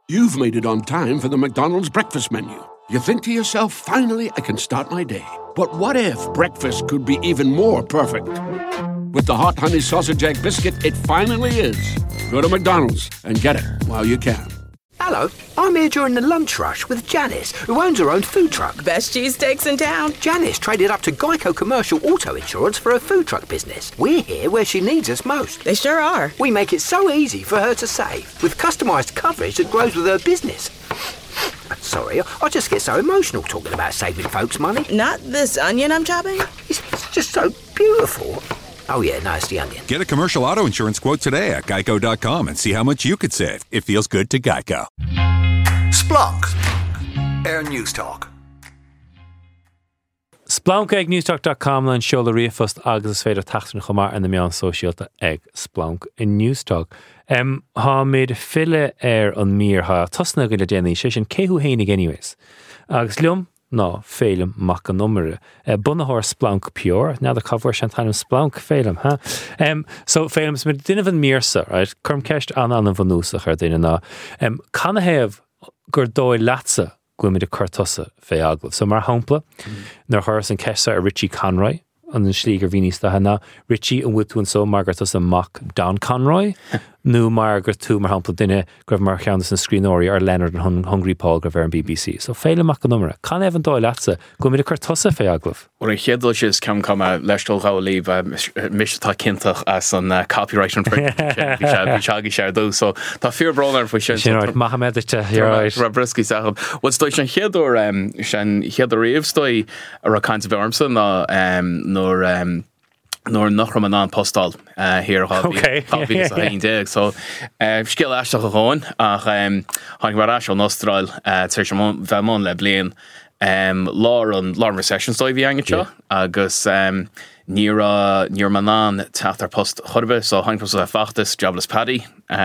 You've made it on time for the McDonald's breakfast menu. You think to yourself, finally, I can start my day. But what if breakfast could be even more perfect? With the hot honey sausage egg biscuit, it finally is. Go to McDonald's and get it while you can. Hello, I'm here during the lunch rush with Janice, who owns her own food truck. Best cheesesteaks in town. Janice traded up to Geico Commercial Auto Insurance for her food truck business. We're here where she needs us most. They sure are. We make it so easy for her to save, with customised coverage that grows with her business. Sorry, I just get so emotional talking about saving folks money. Not this onion I'm chopping? It's just so beautiful. Oh yeah, no, it's the onion. Get a commercial auto insurance quote today at geico.com and see how much you could save. It feels good to Geico. Splunk. Air News Talk. Splunk ag newstalk.com and show the riafust agus féidir tachtan chomar and the meon socialta ag Splunk in Newstalk. Ha made fille on mir ha tosna gile déni session kehu heinig anyways. Agus liom no félum mac an numere. Bunahor Splunk pure. Now the cover shantanum Splunk félum, huh? So félums mit dinna van mirsa, right? Curm kecht an van nusa her dinna na. Can I have gur dói latsa gwymyd y cortosa fe aglav. So mar hampla, nar horas an kesa a Richie Conroy, an den slíger vínis da hana, Richie an witú an so margaret as a mock Don Conroy, nu margaret tú mar hampla dinne graf mar cheandas an screenori ar Leonard and Hungry Paul graf an BBC. So féile mac an numera. Can evan dói latsa gwymyd y cortosa fe aglav. Or a chédal is cam leistal gá líb mishtá cintach as an copyright infringement. Bishagi share those. So tá fear brawler for shin. Right, Mohammed Rabrisky sahab. What's doing chédor shan chédor rievstoi a kinds of armson nor nachram an an postal here hobby is a hein dag. So skill ashtach a gewoon hang barash on Austral tshmon vamon le blien Law recession stoi vi angetja agus near manan tatar post chorbe so hang pos fachtes jobless paddy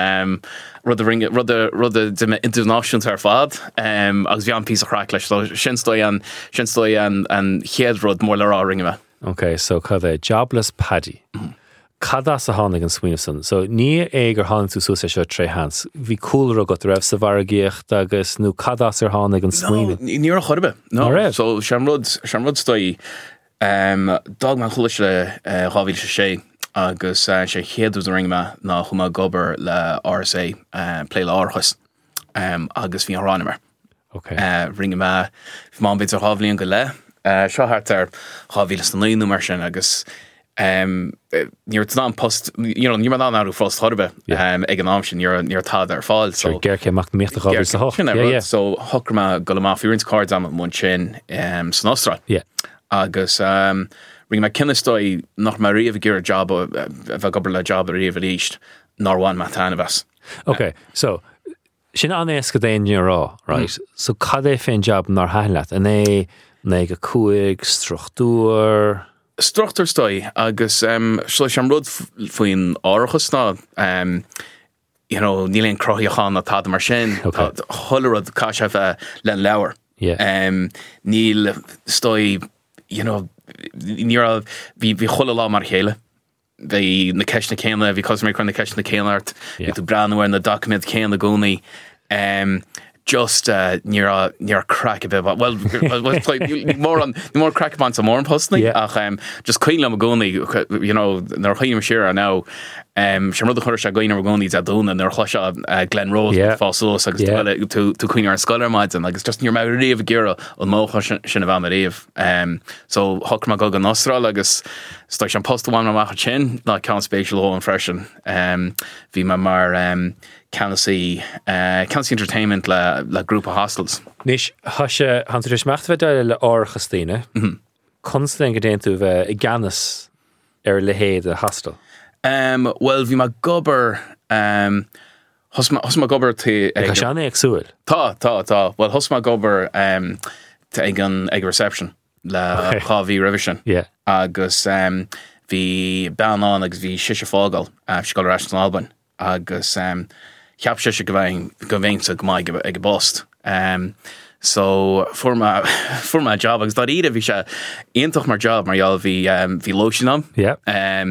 rudder international tar fad agus vi an piece of cracklish so shinstoi and headrod more la ringma. Okay, so kada jobless paddy. Cada sa hánig an swinson. So ní éigur hánig tú súsa seo tre hans. Bhí cooler got raibh sa bharagíocht agus nó cada sa hánig an swinin. Ní ar chorbe. No. So Shamrod stoi dog man chulis le rávíl sé agus sé chéadú ringma ná chuma gober le RSA play le árchas agus bhí an ránimer. Okay. Ringma má bit ar rávíl go le. Seo hart rávílas na líú mar sin agus níor tan post ní man an áú frost thorbe ag an am sin níor tá ar fáil so geirce macht míocht rávíl sa hoch. So hocrma go má fiúrins cards am mun sin san Austral. Agus ring me kinnestoi nach mar riamh gur job a gober le job a riamh líist narwan matanavas. Okay, so sin an éasca déin rá, right? So cad é féin job nar hainleat an é ná go cuaig struchtúr Struchtúr stoi agus slo sem rud faoin árachas ná níl crochiachan a tá mar sin cholerad cáiseh len leabhar. Níl stoi níor bhí chola lá mar chéile. Bhí na ceisna céanna bhí cos mé chun na ceisna céanart bhí tú breanhar na document céanna gúnaí just near crack a bit well more crack ban some more postly just clean am goni nar chaim share now sem rud chuir se goine goni a dún an nar chluise Glen Rose fossil agus to queen ar scholar mids and agus just near my riamh gira an mó sin a bh riamh so hochma go an Austral agus sto an post one amach chin na count spatial hole and freshen bhí me mar Cancy Entertainment le group of hostels. Nis hashe hantiris machtve le Christine. Constant gedéint bheith I Ganas le héad a hostel. Well vi ma gober hos ma gober te Gashane exúil. Tá. Well hos ma gober te ag reception le Chavi revision. Agus vi ban on agus vi shisha fágal scoil Ashton Alban agus ceap shisha go bhain sa go ag bost. So for my job agus dá ide bhí se iontoch mar job mar all bhí lotion am.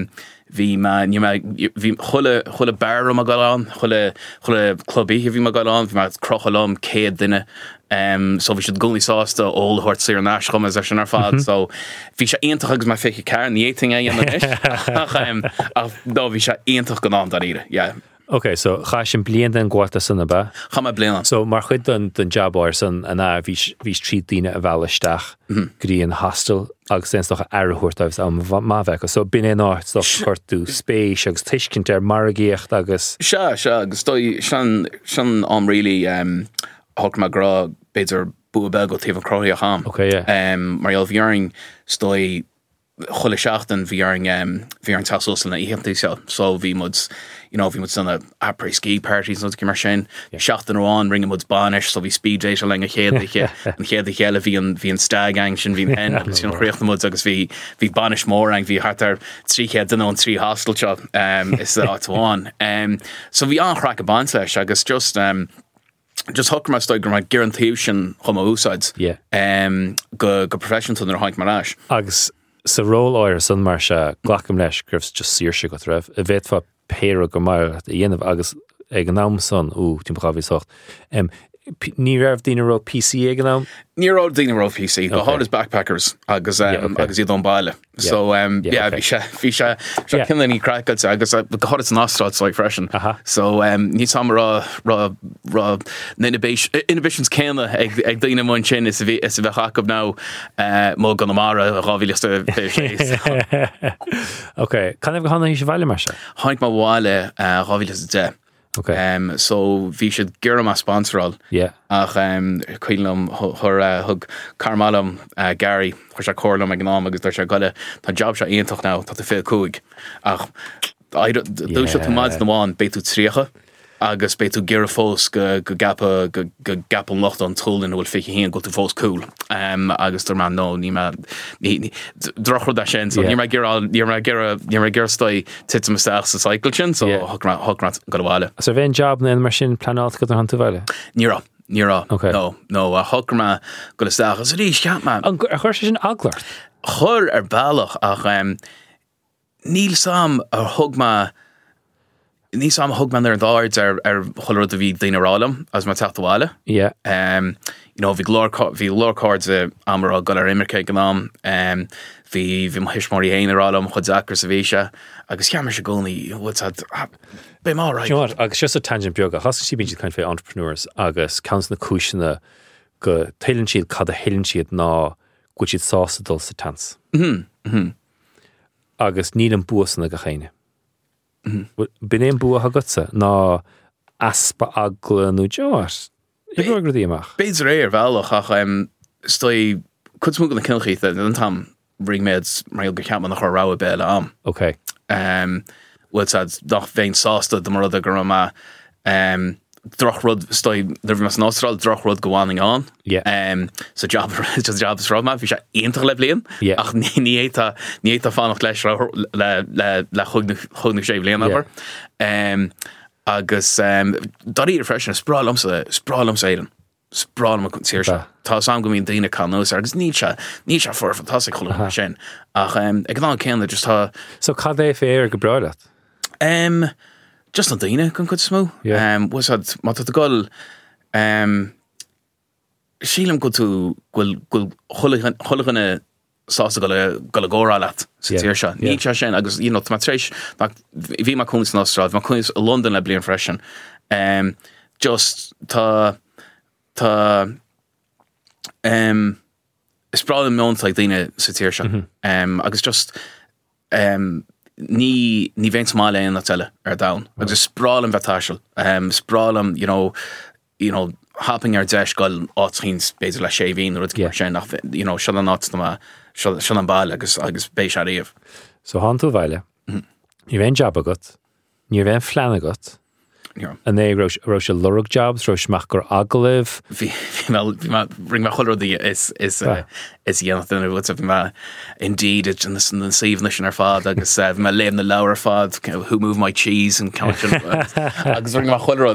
Bhí chuile bear a galán, chuile clubí bhí a galán, bhí mar crochalom céad duine. So bhí siad gúnaí sásta ó thuirt saoir náis chum as sin ar fad. So bhí sé aontacha agus mar feice cairn ní éting é dhéanana ach dó bhí sé aontacha go ná dar ire. Okay, so cha sin blian den gwarta sanna ba. Cha me blian. So mar chud den job áir san ana bhís trí daoine a bheileisteach grí an hostel agus den stocha airthuirt am mábhecha. So bin é áit stoch chuirtú spéis agus tuiscint ar margaíocht agus... Se agus dói sean am rilí thug me gra beidir buabeh go tíomh croí a cham. Okay, yeah. Mar bhíaring stoi chuile seachtain bhíaring tasúsal na íhantaí seo. So bhí muds sanna après ski parties nó mar sin. Seachtain óán ringe muds banis, so bhí speed éis le an chéad an chéile bhí an stag ang sin bhí hen agus sin chríocht na muds agus bhí banis mór ang bhí hartar tríchéad den an trí hostel seo is áháin. So bhí anchraach a ban leis agus just hook mar stoig mar guaranteed sin chum a úsáid. Go professional ar haint mar as. Agus sa ról áir san mar se glacham leis gribs just síirse go raibh a bheit fa péra go mar a dhéanamh agus ag an nám san tí bhí socht. Ní raibh daoine ro PC ag an nám? Ní raibh daoine ro PC, go hard is backpackers agus iad an baile. So bhí se cinna ní cracad agus go hard is an ástrad so freisin. So ní sam ra inhibitions céanna ag daoine mún sin is a bheith chacab ná mó gan amara a rábhíliste Ok, can go hána hí sé bhaile mar se? Haint má bháile rábhíliste de. Okay. So bhí siad gur a sponsoral ach chuilm thug Carmalam Gary chuir se chólam ag gnám agus dar se goile tá job se aontoch ná tá fé cúig ach dú se tú maid naháin beitú tríocha agus beitú gur fós go gapal nocht an túlin bhfuil fiche híon go tú fós cool agus tar man nó ní drochro da sin so ní mar gur stoi titim isteach sa cycle sin so hograt go bhile. So bhén job na mar sin planált go an tú bhile? Nírá no a hograma go isteach as rí ceap man. A chuir sin aglart? Chur ar bailach ach níl sam ar thugma ní sam thugman ar an dáirt ar choilead a bhí daoinerálam as mar teachtáile. Bhí glórcáird amara go ar imirce go nám bhí hisismarí héanarálam chud zacr sa bhíse agus ceamar se gcónaí bé má right. Agus just a tangent beag a hasca sí bín siad chuin fé entrepreneurs agus cans na cúisina go tailann siad cad a hélann siad ná go siad sásta dul sa tans. Agus níl an buasanna go chéine. Bin éon bua agatsa ná aspa aglanú deir. I bhar go dtí amach? Beidir é ar bhealach ach stoi chud smúg na cinchaíta an tam ring méid mar go ceapman nach rá a béile am. Ok. Bhfuil nach féin sásta do mar a gur má drochrod stoi bhí mas an Ástrál drochrod goháing an. So job is rá má bhí sé aontacha le blion ach ní éta fánacht leis le chugnú sé blion aber. Agus darí ar freisin sprálam sa éan. Sprálam a chun tíir se. Tá sam go mín daoine canós agus ní se for fantastic chola sin. Ach ag ná céanna just tá... So cad é fé ar go breadat? Just na daoine chun chud smó. Was had má tá gáil sílam go tú ghfuil chulachanna sásta go le górá leat sa tíir se. Ní se sin agus má tréis bhí má cúnas an Ástrál, má cúnas London le blion freisin. Just tá is prálam nónta ag daoine sa tíir se. Agus just ní bhéint má léon na teile ar dain. Agus is sprálam bhetáisiil. Sprálam, hopping ar deis gáil áitchíns beidir le sé bhín rud sin nach se an áit se an bail agus béis a riamh. So há tú bhaile. Ní bhéon job agat, ní bhéon flean agat. And they wrote a lurug jobs, wrote Schmacher Aglev. Ring my hollery is Jonathan what's up my indeed it's in the save nation our father agus my lame the lower father who move my cheese and couch agus ring my hollery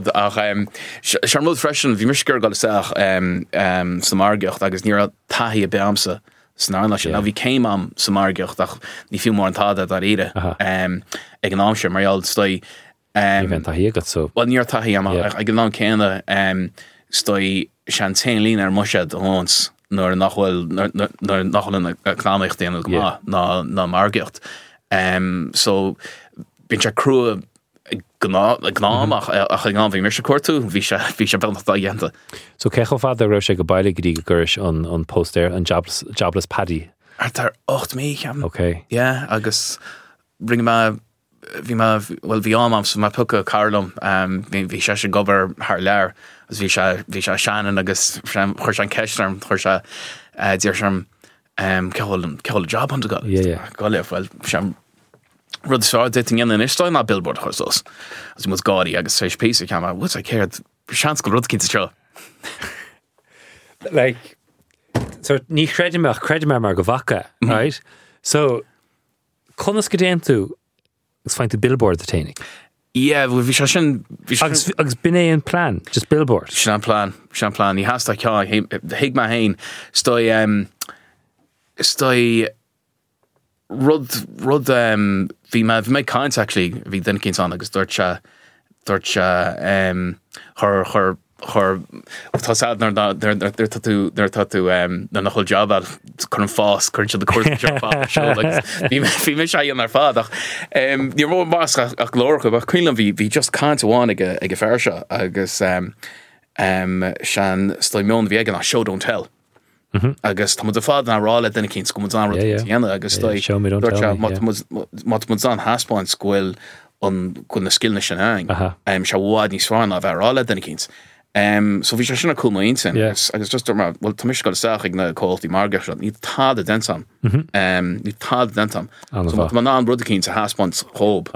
Charmod freshen vi misgur gal sach samargacht agus near tahi beamsa snar sin. Now bhí céim am sa margeocht ach ní fiú mór an táda dar ire. Ag an ámsir mar stoi Even tahí agat so. well níor taí am ag an ná céanna stoi sean 10 lín ar muisiad ons nuair nachhfuil in a clámaíocht déanú go ná margeocht. So bín se crua gnámach ach an bhí mir se cuatú bhí se benachta dhéanta. So cecho fad raibh sé go baile go dtí go guris an poster an jobless paddy. Tar 8 mí ceam. Okay. Yeah, agus bring ma bhí am sa ma puca Carlum bhí se gobar haar leir as bhí se seanan agus chuir se an ceistarm chuir se dír sem ceol job an go. Go lehfuil sem rud sá dating in is stoin na billboard chusos as mu gáí agus séis pí ceama what's I cared sean go rud cinnta seo. Like so ní creidime mar go bhaca, right? So conas go déan tú gus fáin tú billboard a ténig. Yeah, bhí se sin agus bin é an plan, just billboard. Sean plan ní hasasta ceá hiig ma hain stoi rud bhí me caiint actually bhí den cinint an agus dúirt chur tásáid nar tú na nachhol job chun an fás chuint se de cuair job bhí mé sé an ar fád ach ní mó más ach glóracha ach cuilan bhí just caiint amháin ag fear se agus sean stoimión bhí ag an show don't tell. Agus tá de fád an rála denna cinn go an dhéana agus mat an haspáin scoil an chun na skillne sin hang se bhád ní sváin a bheit rála denna cinn. So bhí se sinna coolmaín sin agus just bhil tá mis go saach ag na cóiltí marga ní tád a dentam ní tád dentam man ná an brudacín sa haspáin hób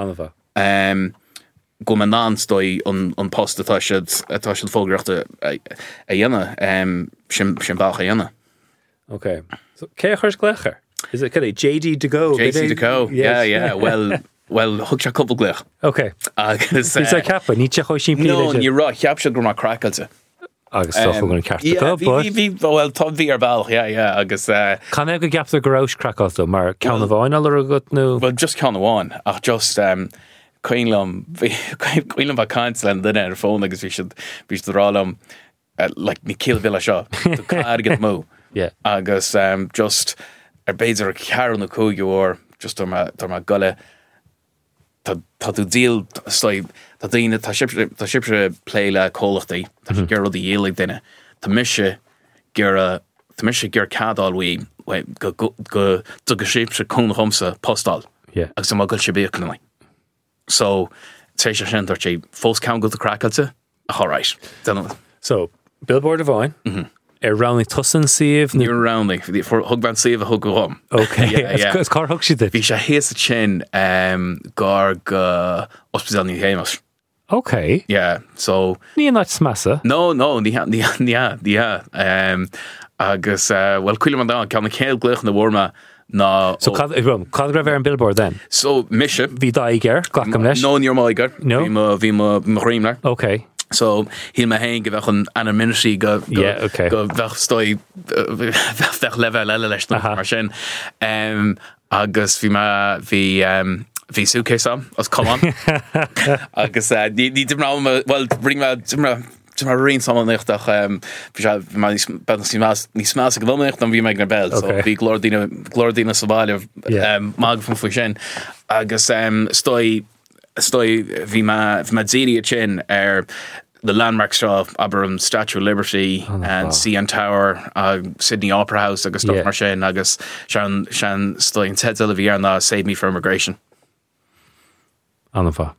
go man ná stoi an post atá siad fógraachta a dhéana sin bach a dhéana. Okay. So cé chuir gleachar? Is it JD to go? JD to go. Yeah. Well, hug se couple glech. Okay. Agus is a cappa ní te chuir sin pí. No, ní ra ceap se gur má crackalte. Agus sofa gon ceart go, but well, tá bhí ar bail, yeah, agus can I go gap the garage crackalte mar ceanna bháin allar a gut nó? Well, just ceanna bháin, ach just Queenlam ba caiint le duine ar fón agus bhí rálam like ní cíl bhile seo, tú cáir get mó. Yeah. Agus just beidir a cearan na cúige or just tar ma gule tá tú díal sloi tá daine tá sibse play le cólachtaí tá gur rud dhéalaigh duine tá mise gur cadálhaí go sibse cún chumsa postal agus tá goil sé bécna so sé sé sin tar sé fós cean go a crackalte a choráis. So billboard a bháin rounding tusan sieve ní rounding for hugban sieve hug go. Okay. It's car hug she did. Bhí sé héas a chin gar go hospital ní hémas. Okay. Yeah, so ní not smassa. No, agus well cuiile man dá ceanna céal gluch na bhórma ná so cad raibh an billboard then. So mise bhí daiger glacham leis. No níor maigar. No. Bhí ma réimnar. Okay. So hí me hain go bheith an anonymity go bheith stoi bheith level eile leis mar sin agus bhí suitcase am as come agus ní dimrá well bring me rion samanachach ní smás a gohnecht an bhí meid na bell so bhí glórdína sa bhaile mag fan faoi sin agus stoi bhí ma díri a chin the landmark straw aber Statue of Liberty and CN Tower Sydney Opera House agus stuff mar sin agus sean stoin tedal a bhí na Save Me for Immigration anfa.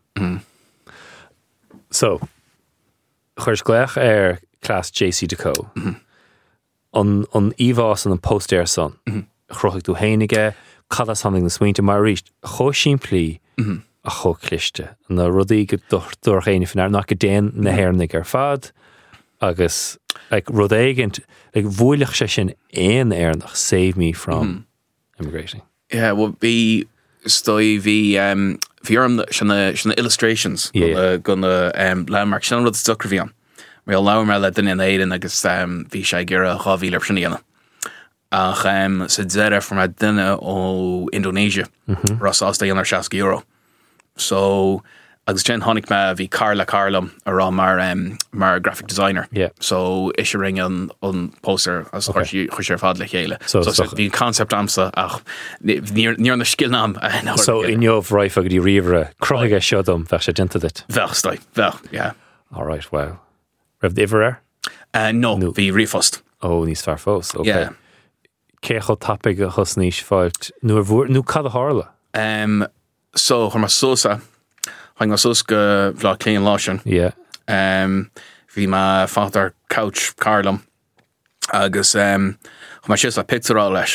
So chuir gleach class JC Deco an ívás an post son chrochaigh tú héinige cada something na smaointe mar ríist cho siimplí a cho cliste na rudaí go dúir chéine fin nach go déan na hairnig ar fad agus rud éigent bhuaileach sé sin éon airnach Save Me from Immigration. Yeah, well bhí stoi bhí orm sinna illustrations gona landmark sin rud stucr bhí an mé láir me le duine éan agus bhí sé gur a cháhíle sinna ach sa dzera from a dinner o Indonesia Ross as the under €60. So agus Jen Honig ma vi Carla Carlum ará mar graphic designer. Yeah. So is ring an poster as chuir fad le chéile. So vi concept amsa ach níor na skillnam. So in your rife agad í riomhre croige siodum bheith sé dinta dit. Bheith, yeah. All right, wow. Raibh d'ifar No, vi rifost. Oh, níos fear fós. Okay. Yeah. Cécho tapig a chus níos fáilt. Nú cad a hála? So chur mar sosa hang mar sos go bhlá clean lásin. Yeah. Vi ma father couch Carlum agus mar sios a picturá leis.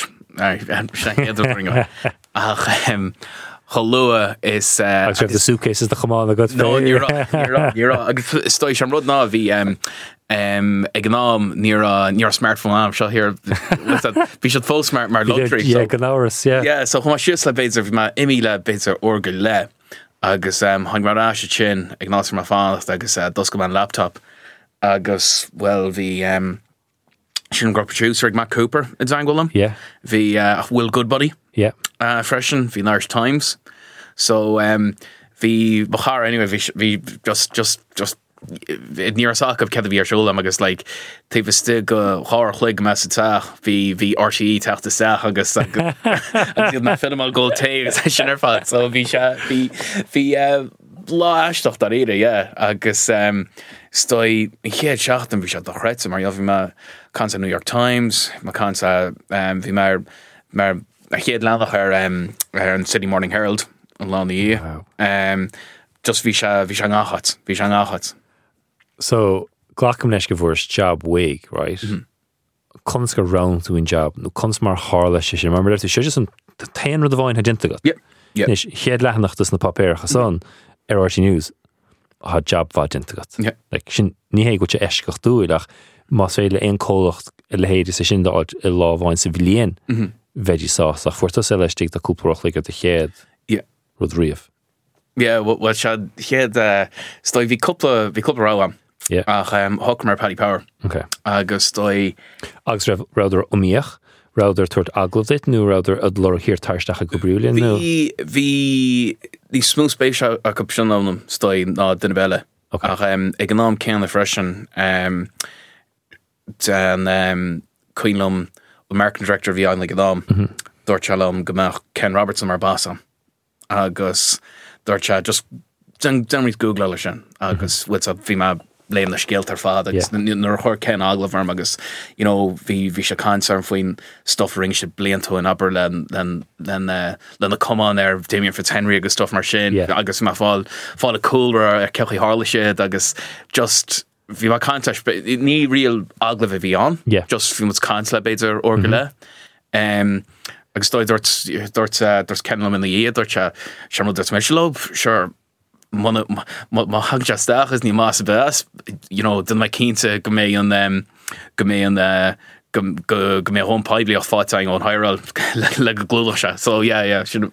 Ach Cholua is the suitcases the chamán a good. No, you're agus stoi sem rud ná vi ag gnám níor smartphone am seo here vi should full smart mar luxury. Yeah, gnáras, yeah. Yeah, so chum sios le beidir vi ma imi le beidir orgel le agus hang mar as chin ag nás mar fánacht agus dus go man laptop agus well vi sin gro producer ag Matt Cooper in Zangwillam. Yeah. Vi Will Goodbody. Yeah. Freshen vi Irish Times. So vi bachar anyway vi just near sach of Kevin Viersholam agus like type stig horror chlig message vi RTE tacht the sach agus agus my film al go tay sinner fat so vi blá astoch dar ide yeah agus stoi héad seachtan vi the chreits mar vi ma kansa New York Times ma kansa vi mar héad landach an City Morning Herald an lá í just vi angachat. So, glacham leis go bhfuair job wig, right? Comes go round to in job, no comes mar hála sé sin, mar mar tú sé just an taon rud a bháin hadinta gat. Yep. Nis héad lehanachtas na papéir chasan RRT News ha job bhá dinta gat. Yep. Like sin ní hé go te eiscach dúilach más féile ein cólacht le héidir sa sin dáid I lá bháin sa bhilíon veggie sauce ach fuirta sé leis tíag de cúplach le go de chéad rud riamh. Yeah, well shad héad stoi vi couple ráam. Yeah. Ach hoc mar Paddy Power. Okay. Agus stoi Agus ráidir umíoch, ráidir tuairt aglah dit, nó ráidir ad lor hir taisteach a go briúlín, nó? Vi smooth space a cuption am stoi ná duna belle. Okay. Ach ag an nám cean le freisin den Queenlum American director vi an le an nám dúirt gomach Ken Robertson mar basa. Agus dúirt just den read Google le sin agus what's up vi ma léim le scéalt ar fád agus nuair chuir Ken aglah arm agus vi se cancer faoin stuff ring se bliantú an aber len na cumán ar Damien Fitzhenry agus stuff mar sin agus ma fáil a coolra ar cechaí hála siad agus just vi ma cancer ní real aglah a bhí an just fi mus cancer le beidir orga le agus dúirt Kenlam in the iad dúirt seamal dúirt me lob sure ma hag just is ní más bes den mai cínte go mé home pibli of fáteing on Hiral le go glúlach se so sin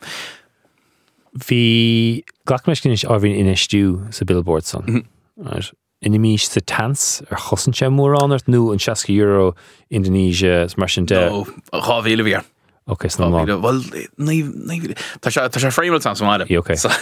Bhí ghlachmeiscin ábhín ina stú sa billboard son. Ina mís sa tans ar chosan sé mór anart nó an €60 Indonesia mar sin de. No, ráhíle bhíar. Okay, so well, tá sé frameil tan máide. Okay. So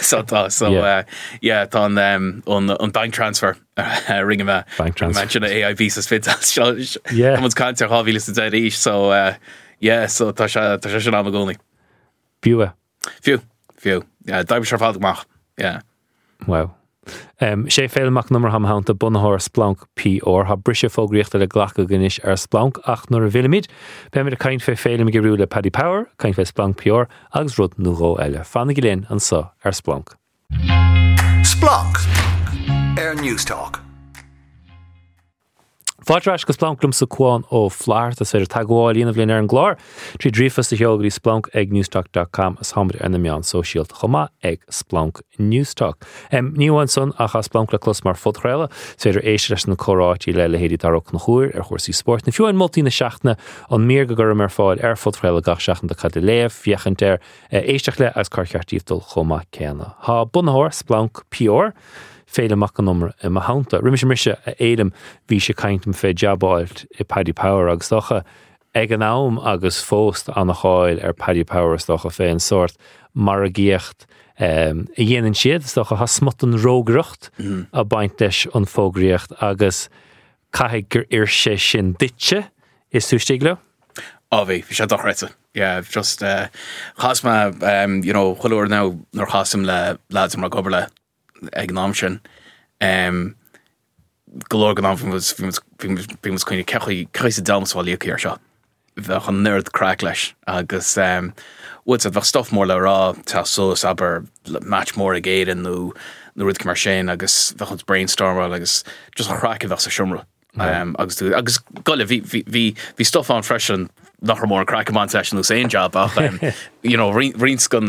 on bank transfer ring me bank transfer. mention AIB sa fit. Yeah. Someone's cancer hávíle sa dead ish so so tá sé sin am gcónaí. Fiú. Daibh sé fágach. Yeah. Wow. sé féileach numar ham hánta bunthir Splunk PR ha brise fógríochta le ghlacha ganis ar Splunk ach nuair a bhfuilimiid be mid a caint fé féile go riú le Paddy Power, caint fé Splunk PR agus rud nó eile. Fanna go léinn an sa ar Splunk. Splunk Air News Talk. Fáidreis go Splunk glum sa cuáin ó Phláir a féidir tagháil íanamh líon ar an gláir trí drífas a theogaí Splunk ag newstalk.com as hamid ar na meán sóisialt chomá ag Splunk Newstalk. Níháin son a cha Splunk le clús mar fudchréile féidir éiste leis na chorátí le héadí darach na chuair ar chóirsaí sport. Na fiúin moltí na seachna an mír go gur mar fáil ar fudchréile gach seachna de cad léamh fiechant ar éisteach le as carcheartíomhdul chomá céanna. Tá bunthir Splunk PR féile mac an numar I hánta. Rimis a éidem bhí sé caintim fé jabáilt I Paddy Power agus docha ag an am agus fóst an a cháil Paddy Power stocha féin sort mar a gíocht I dhéanaan siad stocha has smut an rógracht a baint leis an fógraíocht agus caithigh gur sé sin ditse is tú stiglo? Bhí sé dochreite. Yeah, just chasma, chuir now nor chasim le lads mar gobar le ag an am sin. Galore gan am was kind of cechaí dalmasháil íoc ar seo. Bheith an nerd crack leis agus what's a bheith stuff mór le rá tá sos aber match mór a géad nó rud mar sin agus bheith an brainstorm agus just a crack a bheith sa siomra. Agus goile bhí stuff an freisin nach mór crack am an session nó sé job ach rins gun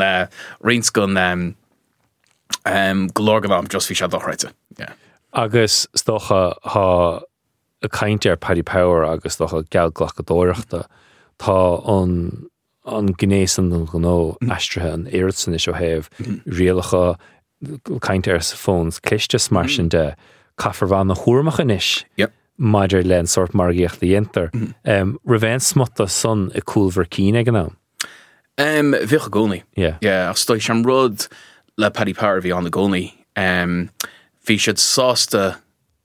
galore gan am just bhí sé dochreite. Yeah. Agus stocha ha a caint Paddy Power agus stocha gealglach go dóireachta tá an gnééisan an gó astrathe an éirsan is ó héh rialacha caint sa fóns clistes mar sin de cafarhán na chuirmach inis maidir len sort margéocht the enter. Raven smutta son a coolver keen ag an Bhíoch a gcónaí. Yeah, ach stoi sem rud le Paddy Power bhí an na gcónaí. Bhí siad sásta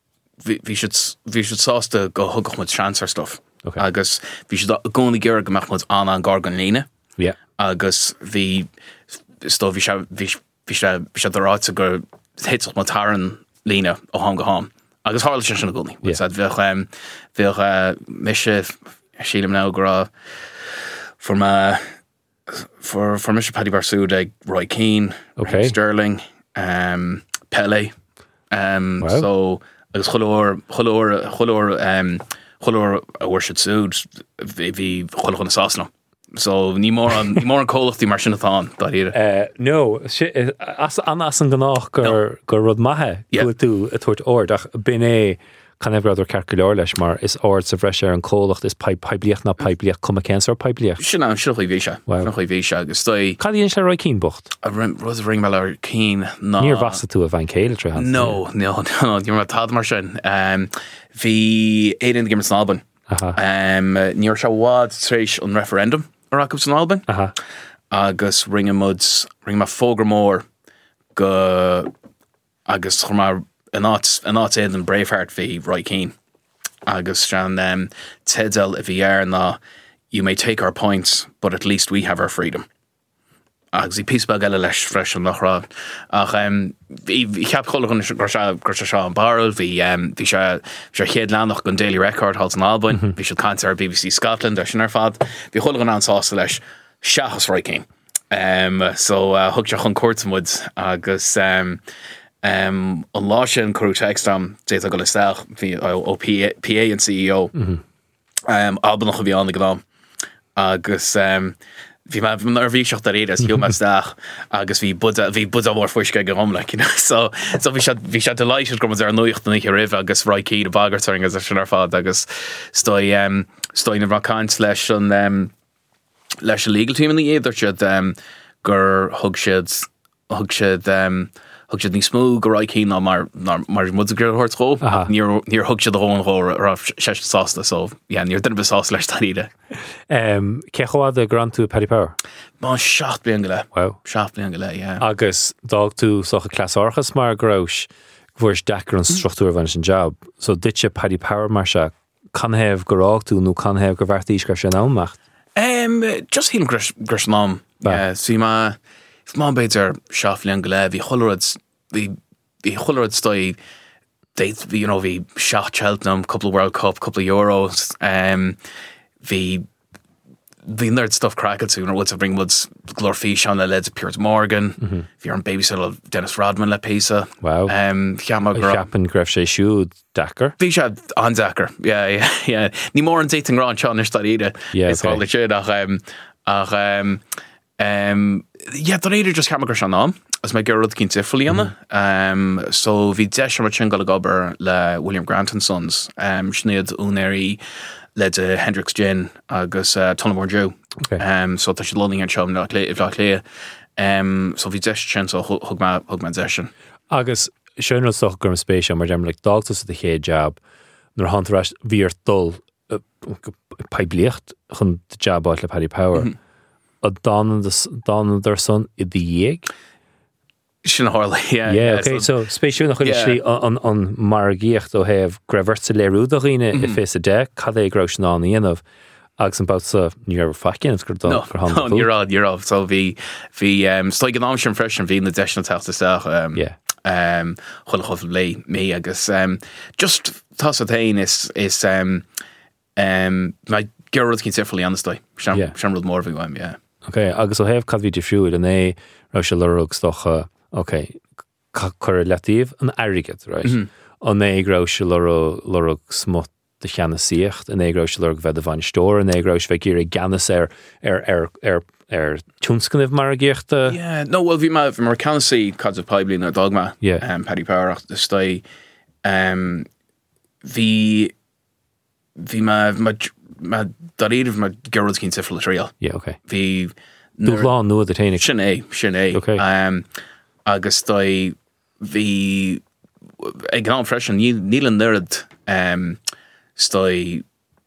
go thugach muid transfer stuff. Okay. Agus bhí siad a gcónaí gear go meach muid an gargan líne. Yeah. Agus bhí siad a ráite gur hitach muid taran líne ó hám go hám. Agus hála sin sin na gcónaí. Bhíoch mise sílim ná gur for Mr. Paddy Barsúd ag Roy Keane, Sterling, Pele. Wow. So agus chuilóir a worship súd bhí chuilech an sásna. So ní mór an cólachtí mar sin atá dá ire. No, as an gannách gur rud maithe go tú a tuairt ord ach bin can I brother calcular leis mar is ord sa bhreis an cólacht is peibliach na peibliach cum a cénsar peibliach. Sin an siúchlaí bhí se. Siúchlaí bhí se agus stoi. Cadíonn se Roy Keane bocht? Rud ring me le Keane ná. Níor vasa tú a bhain céile tre han. No, níor mar tad mar sin. Bhí éidir gimmer san Alban. Níor se bhád tréis an referendum ar acu san Alban. Agus ring me fógra mór go agus chumar an áit an Braveheart bhí Roy Keane. Agus sean tedal a bhí ná you may take our points, but at least we have our freedom. Agus í písbag eile leis freisin nach rá. Ach bhí cheap choilgan gur se an barrel, bhí se chéad leannach gon Daily Record halt an Alban, bhí se cant ar BBC Scotland ar sin ar fad, bhí choilgan an sásta leis seachas Roy Keane. So thug se chun cuairtamid agus an lá sin curú text am déta go leisteach bhí ó PA and CEO Alban nach a bhí an gná agus bhí me bhí seach ar éidir hiú meisteach agus bhí bud a mór fuisce go romla so bhí se delighted go ar nuocht na rih agus Roy Keane a bagart agus ar sin ar fad agus stoi na bhraáint leis an legal team in the idir siad gur thug siad ní smú go Roy Keane ná mar mud a gur thuirtó níor thug siad a hón rá sé sásta so níor duine sásta leis tá ide. Ceád a gran tú Paddy Power? Má 7 bliain go le. Wow. 7 bliain go le, yeah. Agus dág tú socha clasárchas mar gráis bhuairs dechar an struchtúr bhain sin job. So ditse Paddy Power mar se can hebh go rág tú nó can hebh go bhartaí go sin ámacht? Just hín gris nám. Sí má beidir 7 bliain go le, bhí choilead stoi bhí 7 Cheltenham, couple of World Cup, couple of Euros, bhí nerd stuff cracked to what's a bring what's glorfish on the leads of Piers Morgan. If you're on babysitter of Dennis Rodman le Pisa. Wow. Chappen gref sé siúd Dakar. Bhí se an Dakar. Yeah. Ní mór an dating rán seán is ide. Yeah, it's all the shit ach don éidir just camera seán am as my girl cinn tiflí anna. So bhí deis mar sin go gobar le William Grant and Sons. Sníad únéirí led to Hendrix Gin agus Tullamore Jew. Okay. So tá sé loning an seom if lá clé. So bhí deis sin so thug ma deis. Agus seanil soch gur spéisiom mar dem like dagtas a chéad job nar hantar bhíar dul peblicht chun de jobbáit le Paddy Power a dánan dar son I dhéag. Sin hála, Yeah, okay, so spéisiú nach chuile slí an margíocht ó heh greibhirte léirú a riine I fés a de cad é grous ná íanamh agus an bát sa níor facin gur No, you're off. So vi stoig an amsin fresh and vi na deisna teachtasteach chuil chof lei mé agus just tas a tain is my gerrod cinn sefrali anastoi. Sean rud mór vi goim, yeah. Okay, agus ó heh cad ví friúid an é ra se lerug stocha, okay, chur letíh an airigad, right? An é grá se lerug smut de cheanna síocht an égrá se lerug bheith a bhain stór an égrá se bheith gur ganas túnscanibh mar a ggéachta. Yeah, no, well, vi mar canasí cad a pebli'n ar dogma Paddy Power ach stoi vi ma daríh ma gerrod cinn sifril trial. Yeah, okay. Vi Dúlán nuad a ténig. Sin é. Okay. Agus stoi vi ag an freisin níl an nerd stoi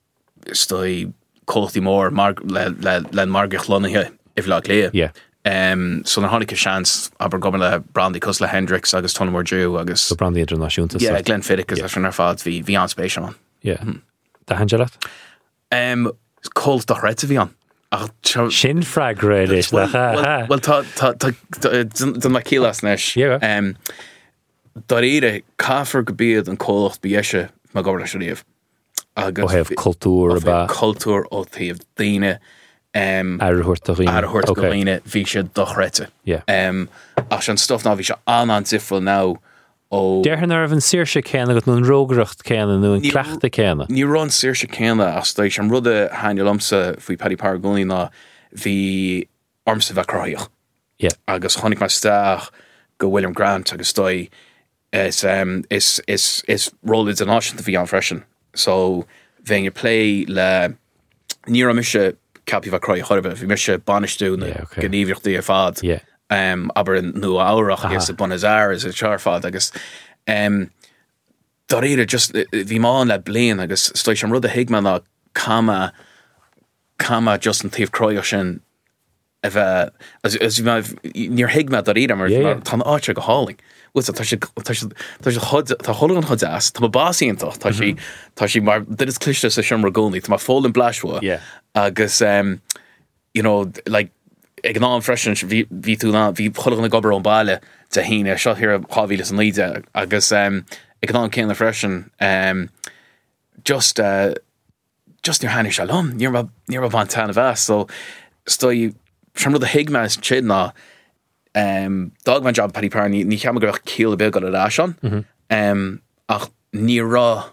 cóchtí mór le margach lonathe if le léa. Yeah. So na hánig seans aber go le Brandy Cusla Hendricks agus Tony Mordew agus So Brandy Internaisiúnta. Yeah, Glenn Fiddick agus ar fad hí an spéisian an. Yeah. Da hangelat? Colt do rete hí an. Sin frag réidir. Well, dun ma cílas nes. Yeah. Dar ire cáfar go bíad an cólacht bíise má go leis riamh. Ó heh cultúr ba. Cultúr ó taobh daine Arhuirt a riine bhí sé do rete. Yeah. Ach an stuff ná bhí sé an tifil ná ó... Dearhan ar an sirse céna go nún rógracht céna nú an cleachta céna. Ní rán sirse céna as dóis an rud a haine lomsa faoi Paddy Power gúnaí ná bhí ormsa bheith croíoch. Yeah. Agus chonig mai staach go William Grant agus dói is rollid an áisianta bhí an freisin. So bhein your play le ní ra mise capi bheith croí chorbe, bhí mise banistú na gníomhiochtaí ar fad. Yeah. Aber in nu áireach agus a Buenos Aires a char fad agus dar éidir just bhí má le blian agus stoi an rud a hiigman a cama just an taobh croíoch sin a bheith níor hiigma dar éidir mar tá áite go háling. Tá chola an chodáas, tá báíontocht, tá sí mar dit is cliste sa sin ragóní, tá fól an blasú agus you know, like ag ná an freisin ví tú ná hí chola an gobar an baile de híine seo hir a chávílas an líide agus ag ná an céan freisin just níor haine se lom, níor bhain tan a bheith, so stoi sem rud a hiigme is siad ná dogman job Paddy Power ní cheam go bheith cíal a bit go a ráisian ach ní rá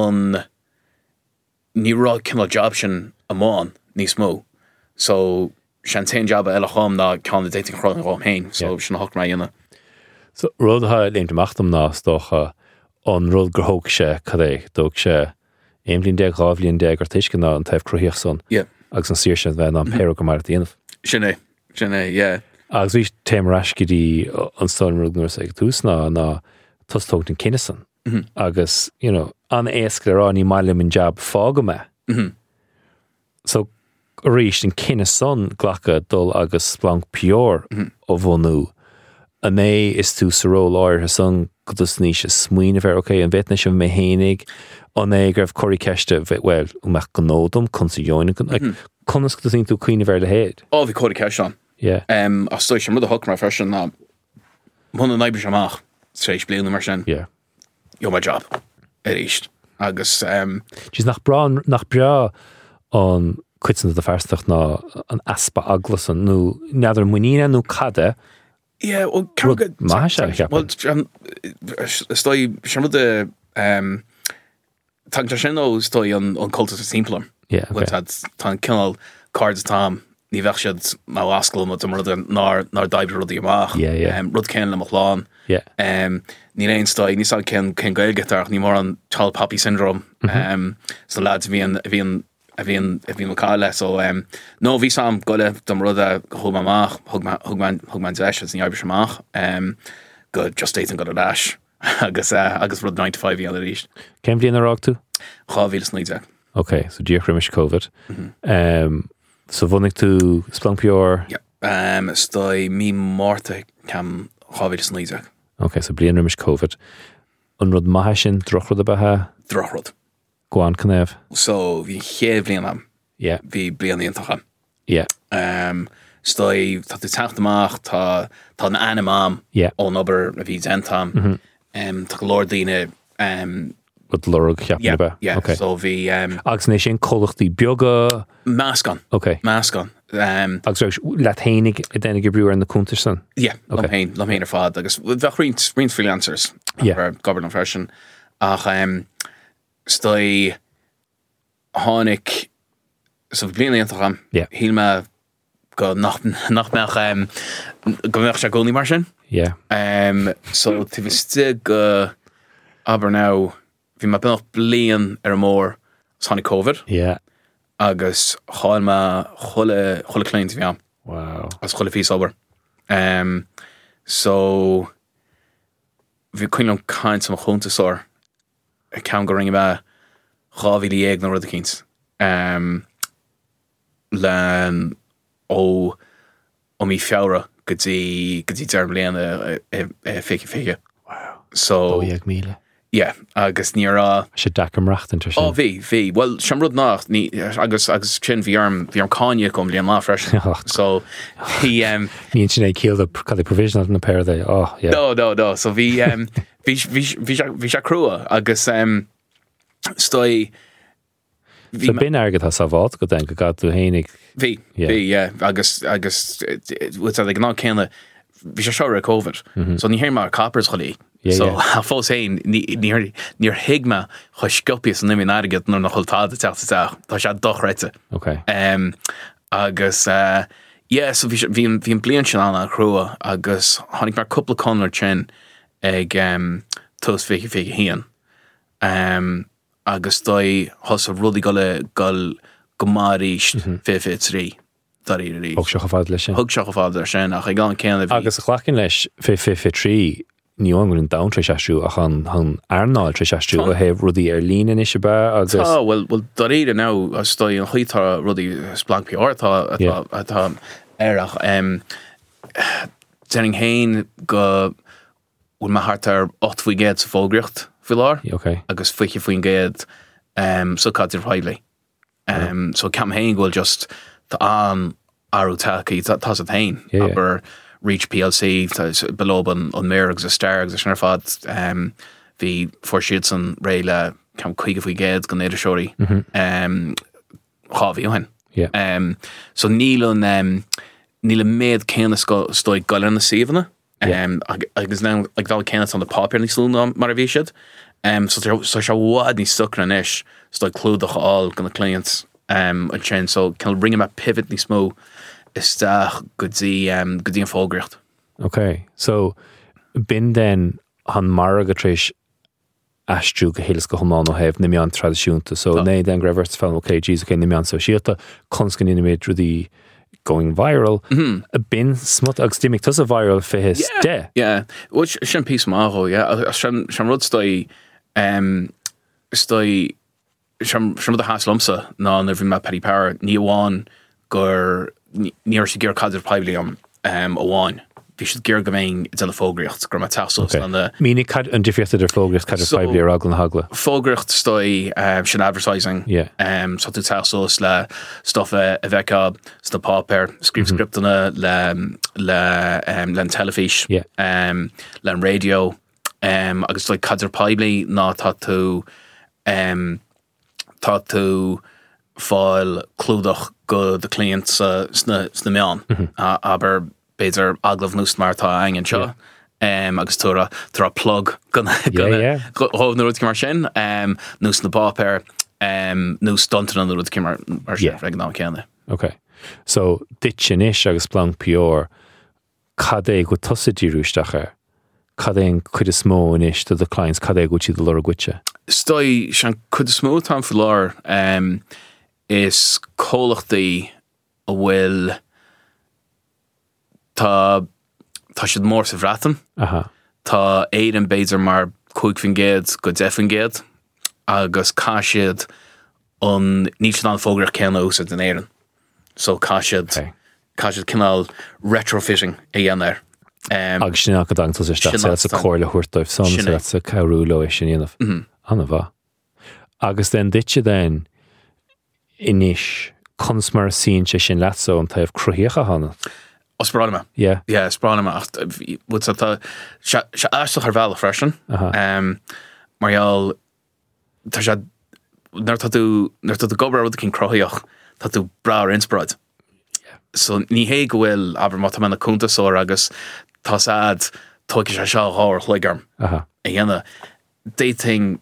cinnal job sin amán níos mó, so sean tain job eile chum ná ceanna dating chráin chum hain, so sin hocht mai dhéanana. So rudtha léimteachtam ná stocha an rud gur thóg sé cadé dóg sé éimlín de gábhlíonn de gur tuisce ná an taobh cruíoch son agus an sír sin bheith an péir go mar dhéanamh. Sin é, yeah. Agus bhí téimreiscití an stáin rudnar ag túsná ná tustógt an Kinnison agus, you know, an éasca rá ní maiile min job fága me. So ríist an Kinnison ghlacha dul agus Splank Pior ó bhonú an é is tú sa ról áir san go dus níos smuoine bhar, okay, an bheitne sin mé hénig an é gribh choirí ceiste well meach go nódum chun sa dheoine chunas go tú cuioine bhar le héad. Bhí choirí ceiste an. Yeah. As stoi sem rud a hoc mar freisin ná mun an naibre amach trééis bliana mar sin. Yeah. Jo my job éist agus Tís nach bra an cuisan de fersteach ná an aspa aglasan nó neidir muíine nó cadde. Yeah, well, má sé stoi sem rud a tá sin ó stoi an cultus a timplam. Yeah, okay. Tá cinnal cards tám ní bheith siad má ascail mu rud nar daibh rudí amach. Rud cén le machláán. Ní réon stoi, ní cén gailgetarach ní mór an child poppy syndrome. So lads bhíon macáile, so nó bhí sam goile dom rud a thug amach, thug man deis as ní aibre amach, go just éit an go a dáis agus rud 9 to 5 bhí an a ríist. Cén bhíon ará tú? Chávílas níide. Okay, so díoch rimis COVID. So bhunig tú Splunk Pure. Yeah. Stoi mí mórta cam chávid sníiseach. Okay, so blian rimis COVID. An rud maithe sin drochrad a bathe Drochrod. gháin cnéamh. So bhí chéad blian am. Yeah, Bhí blian íontach am. yeah, Stoi tá tú techt amach tá na anam am Yeah. ón obair a bhí zentam. Tá go Lord Díine Bud lorug ceapna ba. yeah. Okay. So bhí Agus né sin colachtaí beaga. Máscan. Okay. Máscan. Agus raibh leathénig a dénig go breúir an na cúntar san. Yeah, Okay. Lomhéin ar fád agus bheith rins freelancers Yeah. government fashion ach stoi hánig so blian íontach Yeah. hílme go nach meach go meach se gcónaí mar sin. Yeah. So tu bhí go aber now bhí me benach blian ar mór tháinig COVID Yeah. agus cháilme cholle cléint bhí am Wow. as cholle fís obair. So bhí cuiinm caint sam chuntasár a ceam go ringe me cháhí ag na rud a cíns. Len ó mí feabhra go dtí dearm blian féice. Wow. So Ó ag míle. yeah, agus níorrá Se dacam rachtan sin. bhí well sem rud nach ní agus sin bhí arm cáine gom blian lá freisin. So hí Níon sin é cíal a cad provisional na pair é. Oh, yeah. No. So bhí se crua agus stoi So bin agad tá sa bhád go den go gad tú hénig. bhí agus with ag ná céanna bhí se seoir a COVID. So ní héir mar coppers cholí. So a fós hain níor hiigme chu scioppias an nimí agad nó nach choiltád a teach tá se dochreite. Okay. Agus so bhí blian sin anna crua agus tháinig mar cúpla conir sin ag tos féice hían. Agus dói hos a rudí go maríist fé trí darí. Og seach a fád lei sin. Thug seach a fáidir sin ach ag gan céanna bhí. Agus a chhlacin leis fé trí ní angur an down treisiú ach an airnáil treisiú a heh rudí ar lína is se ba agus. Well daríide ná as dói an chuítá rudí Splunk Pure atá éireach. Dening hain go bhfuil me hart ar 8 faoi géad sa fógracht fi lár. Okay. Agus fuiche faoin géad so cadir fhaile. So cam hain ghfuil just tá an arú tacaí tá a hain. Yeah. Aber Reach PLC belob an mér agus a star agus sin ar fad hí forsiad san réile cam chuige faoi géad go néidir seoirí chábhí hen. Yeah. So níl méad céanna stoi galan na síomhanna. Agus ná ag bhil céanna an na pápir ní slún mar a bhí siad. So se bhád ní sucra an isis stoi clúdach áil gan na clients an sin so can ringe me pivot ní smó isteach go dtí an fógracht. Okay. So bin den han mar agatréis astrú go hélas go homán ó hebh na meán tradiisiúnta. So né den grevert fel okay, Jesus okay, na meán so síota conscan inimid rudí going viral. Bin smut agus dimig tus a viral fi his de. Yeah. Which sin pís máho, yeah. Sin rud stoi sem rud a háslumsa ná na bhí me Paddy Power ní bháin gur níor sé gur cadidir peibli am óháin. Bhí si gur go bhéin it's an fógracht gur ma tasos an the Mínig cad an difriachta ar fógracht cad ar feibli ar aglan hagla. fógracht stoi sin advertising. Yeah. So tú tasos le stuff a bheitcha sna pápir scriptana le telefís. Yeah. Le radio agus like cadidir peibli ná tá tú fáil clúdach go de client sna meán aber beidir aglah nús mar tá angin seo agus túra plug gon hóh na rud mar sin nús na bápéir nús dontan an rud mar sin ag ná ceanna. Okay. So dit sin is agus Splunk Pure cad é go tosadí rúisteach cad é cuid is smó in is to the clients cad é go tí de lor gwiche. Stoi sean chud smó tam fi lár is cólachtaí a bhfuil tá siad mór sa bhreatain. Tá éiad an béidir mar 5 fin géad go 10 fin géad agus cá siad an níl an fógrach céanna úsad den éireann. So cáisiad cinál retrofitting a dhéanaar. Agus sin go dang is a cóirle chuirtaibh son a cabhrú lo sin dhéanamh. Anna bha. Agus den ditse den inis consmar sín se sin leatso an taobh cruthíocha hana. Ospránama. Yeah. Yeah, ospránama. Se aisteach ar bhealach freisin. Marial, tá sé nar tú gobar rud cinn crothaíoch, tá tú bra inspirad. So ní hé go bhfuil aber má tá mena cúnta sóir agus tá sad tóice sé seo háir chluigarm. A dhéana dating,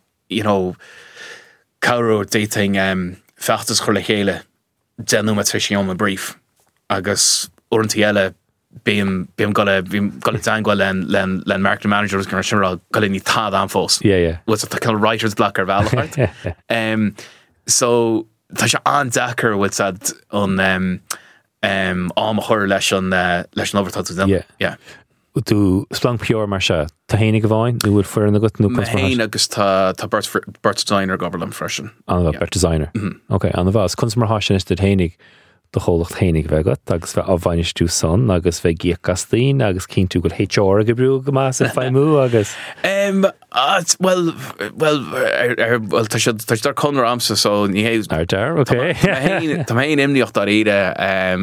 cabhrú dating feachtas chuir le chéile denú me tríisiom a brief agus orintí eile bíam gola dangwa len marketing managers gan simrá gola ní tád an fós. Was it kind of writer's block ar bhealach. So tá sé an dachar with sad on am chuir leis an overtá tú den. Yeah. Tú Splunk Pure mar se, tá hénig go bháin, nu bhfuil fuir na gut nó consmar héin agus tá Bert Designer gobarlam freisin. An Bert Designer. Ok, an bhás consmar hásin is hénig do cholacht hénig bhegat, agus bheith ábhainnis tú son, agus bheith gíoch gastín, agus cín tú go HR go brú go más a feimú agus. Well, tá sé dar conrar amsa, so ní héis. Ar dar, ok. Tá héin imníocht ar ide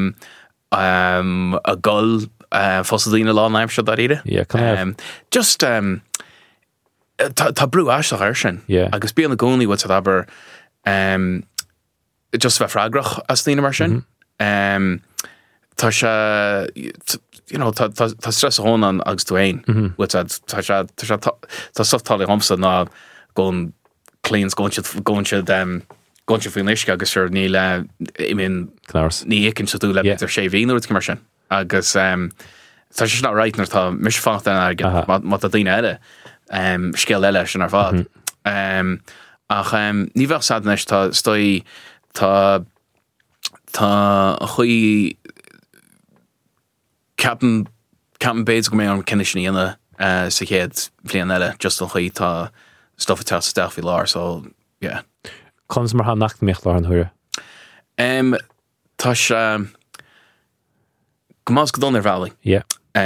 a gol fossadína lá naim se dar ide. Yeah, can just tá brú aisteach ar sin. Agus bíon na gcónaí wat aber just bheith freigrach as lína mar sin. Tá sé tá stress a hónan agus tú éin. Tá softtáil homsa ná gón cleans gónse faoin isce agus ar ní le ní écinn sa tú le ar sé bhíon úr mar sin. Agus tá sé ná reitnar tá mis fancht an má a daine eile scéal eile sin ar fád. Ach ní bheith sadneis tá stoi tá chuí capan béid go mé an cinne sin íana sa chéad blian eile just an chuí tá stuff tá staff í lár, so yeah. Cons mar ha nacht mécht lá an thuire? Tá sé go más go don ar bhealaí. Yeah.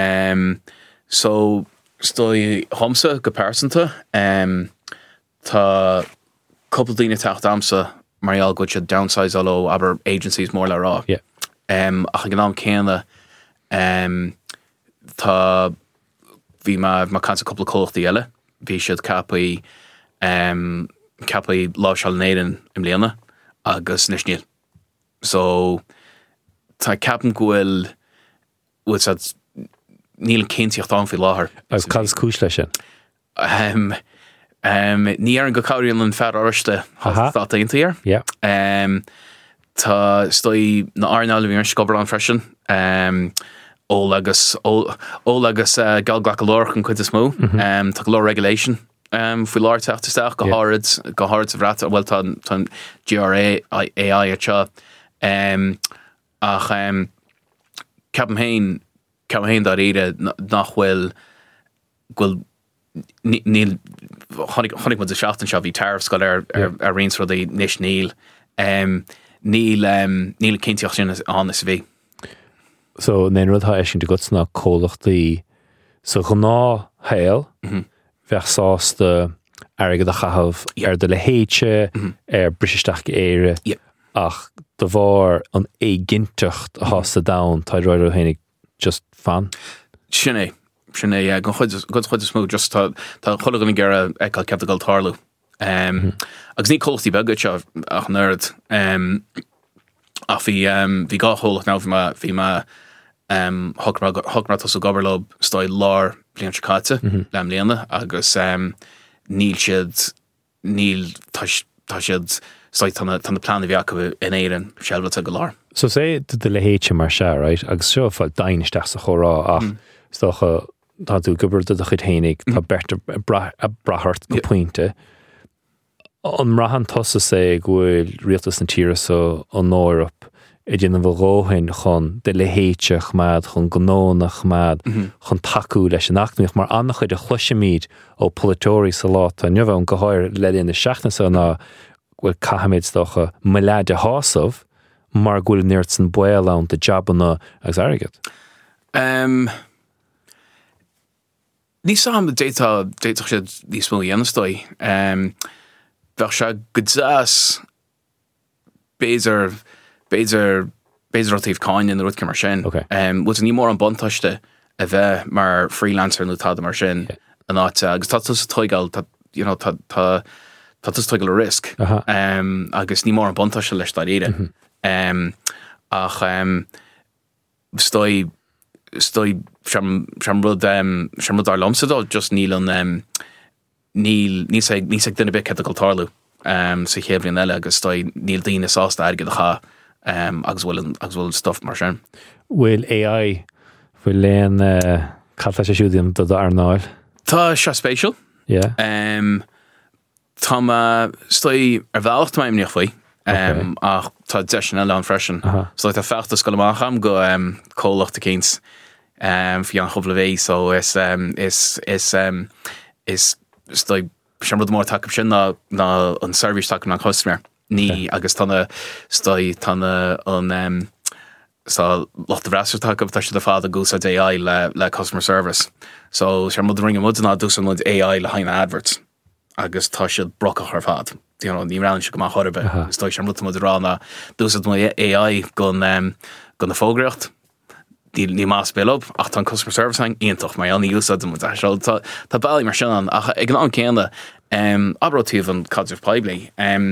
So stoi homsa go persanta tá couple daoine teacht amsa marial go should downsize all aber agencies more la raw. Yeah. Ach gan am Canada tá bhí ma cansa couple colchtaí eile bhí siad capaí lá seall néireann im léana agus nisníl. So tá capan gohfuil níl an céintíocht an fí láthair. Agus cad cúis lei sin? Ní ar an go cabhraíonn an fear oriste tá daonnta ar. Yeah. Tá stoi na airnáil bhí ar scobar an freisin ó agus galglach go láir chun chuid is mó tá law regulation faoi láir teachtasteach go háid sa bhreata bhfuil tá GRA AI atse ach ceapam héin dar ide nachhfuil níl chonig mu a seachtain se bhí tariffs go ar rions rud é níos níl níl cinnteocht sin an is bhí. So néan rud ha sin de gotsna cólachtaí so go ná héal bheith sásta airgad a chahabh ar de le héite ar brisisteach éire ach do bhar an ginteocht a hásta da tá roiir hénig just fan. Sinné go chuid is mó just tá chola gan gera eáil ceapta gáil tarlú. Agus ní cólachtaí beagad seo ach nerd ach bhí gá chólach ná bhí ma hognatá gobarlob stoi lár blian tricáte lem léana agus níl tá siad stoi tanna plán bhíacha in éireann sealbhata go lár. So sé de le héite mar se, right? Agus seo fáil dainisteach sa chorá ach stocha tá tú gobar a chud hénig tá berta a brathart go pointe. An mrahan tosa sé gohfuil rialtas na tíra so an Nórap I dhéanam bh róhain chun de le héiteach mad chun gnónach mad chun taú leis an achnaíoch mar annach chuid a chluise míad ó polytóirí sa lá tá nebh an go háir le líon na seachna sa ná bhfuil cahamid stocha mile de hásamh mar gúil níirt san buil an de jobbanna agus airgad. Ní sam déta sé níos mó dhéanastoi. Bheith se go deas béidir rotíh cáin in rud mar sin. Okay. Bhil ní mór an bontáiste a bheith mar freelancer nó tá mar sin. An áit agus tá toigáil tá toigáil a risk. Agus ní mór an bontáiste leis tá éide. Ach stoi sem rud ar lomsadal just níl an níl ag duna bit cetagil tarlú sa chéblion eile agus stoi níl daoine sásta airgid a cha agus bhfuil stuff mar sin. Bhfuil AI bhfuil léon cadfa sé siúdaim do ar náil? Tá se spéisial. Yeah. Tá stoi ar bhealcht maim níoch faoi. Ach tá deisina eile an freisin. So tá feachtas go amacham go cólacht a céins fi an chubla bhéh, so is stoi sem rud mór take sin ná an service take an customer. Ní agus tána stoi tána an locht bhreair take tá si de fád a gús a AI le customer service. So sem rud ring mud ná dús an mud AI le haine adverts agus tá siad brocach ar fad. Ní ran se go má chorbe. Stoi sem rud mud rána dús mu AI gon na fógracht. Ní más spéil op, ach tá customer service hain iontoch mai an úsad mu tá bailí mar sin an ach ag an céanna abrotíomh an cadrih peibli.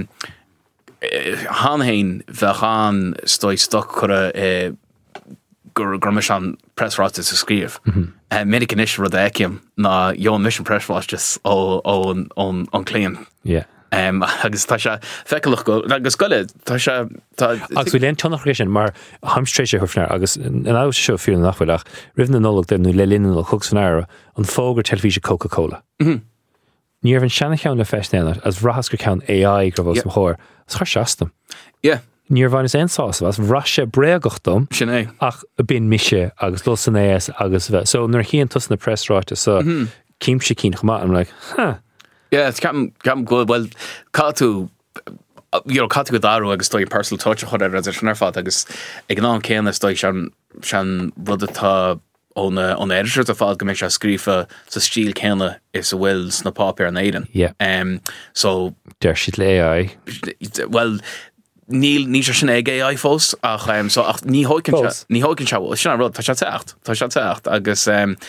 Hanhain bheitchan stoi stoc chur gur mis an pressráte sa scríomh. Minic inis rud éiciam ná Joan Mission pressráte ó an cléan. Yeah. Agus tá se feiceach go agus goile tá se agus bhfuil léon tunnach sin mar hamstrééis sé thufneir agus an á seo fiúna nachfuileach rihna nólaach den nó le línan ó chugus fan aire an fógur telefíse Coca-Cola. Níor bhann sena cheann le feisnéanana as rahas gur ceann AI gur bhil sem chóir as chu seastam. Níor bhain is éonsása as bhraise breagachtam sin é ach a bin mise agus lo san éas agus bheith. So nuair chéan tus na pressráte sa cím sé cín chumá am le it's ceam go well catú go darú agus stoi personal touch chu ar sin fad agus ag ná céanna stoi sean rud atá ón éidir a fád go méid se scrífa sa stíl céanna is a bhfuil sna pápéir an éidean. So der siad le AI. Well ní sin ag AI fós ach ní hócinn se sin rud tá se teacht agus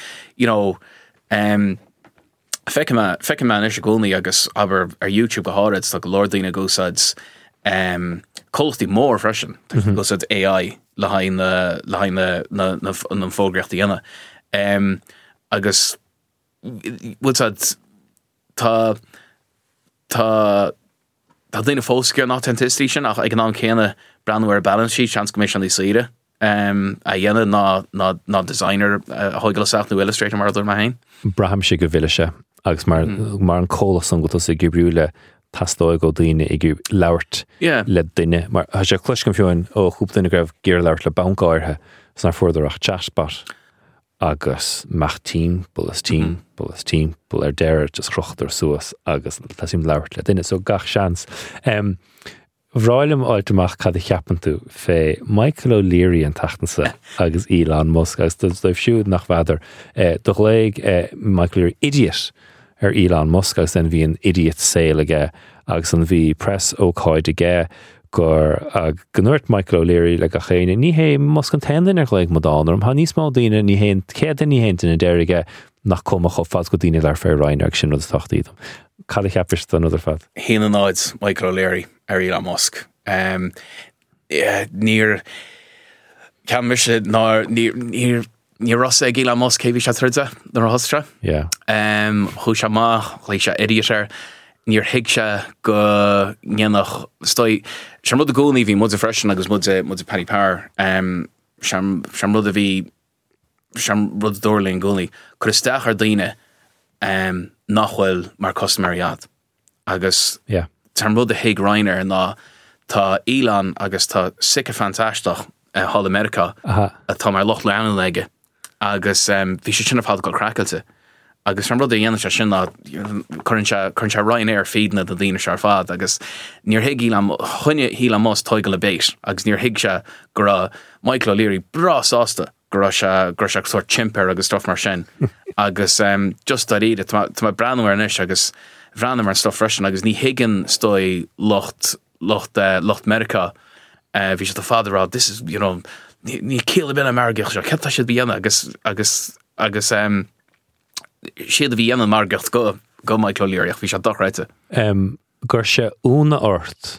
Feice man is a gúnaí agus aber ar YouTube go háid tá go Lordaína gúsads colchtí mór freisin gúsad AI le hain an fógracht dhéana. Agus bhúsad tá daoine fósca an authenticity sin ach ag an chéanna brandware balance sheet seans go mééis an í saoire. A dhéana ná designer thuigeach nó illustrator mar dúir mai hain. Braham sé go bhile se agus mar an cólas an go sé gibriúle tasdóid go daoine i gú labhart le duine mar a sé cluiscin fiúin ó chup duine greibh géar labhart le bangáirthe san fuardarach chatbot agus meach tím bul ar deir just chrochttar suas agus tasím labhart le duine so gach seans. Bhráilm áilteach cad a cheapan tú fé Michael O'Leary an tatansa agus Elon Musk agus doibh siúd nach bheidir do léig Michael O'Leary idiot ar Elon Musk agus den bhí an idiot sale aige agus an bhí press ócáid aige gur gnuirt Michael O'Leary le a chéine ní hé Musk an tean ar léig modánarm ha níos má daine ní hé céad ní héint in deirige nach cum a chofad go daine ar fé Ryan agus sin rud taachtaídum. Cad a cheapist an idir fad? Hían an áid Michael O'Leary ar Elon Musk. Níor ceam mise ní rosa ag Elon Musk céhí se tríde nar hostra. Chú se má lei se idiot níor hiig se go ngenach stoi sem rud a gúnaí bhí mud a freisin agus mud a penny power sem rud a bhí sem rud dúirlainn gúnaí chu isteach ar daine nachhfuil mar customariad agus sem rud a hiig Reiner ná tá Elon agus tá sic fantáisteach Hall America a tá mar loch leanna leige agus bhí sé sinna fád go crackáilte agus ran rud a dhéana se sin chun se Ryanair feedna a dtíine se fad agus níor hiig chuine híle más toige le béis agus níor hiig se gur Michael O'Leary brasásta gur se sort chimper agus stuff mar sin agus just a riad tá breanúir inis agus bhreanam mar stuff freisin agus ní hiigen stoi locht America bhí se tá fádarrá this is ní céile bin margach se ce si bíana agus siad a bhí dhéanana margacht go Michael O'Leary bhí se dochreite. Gur se úna ort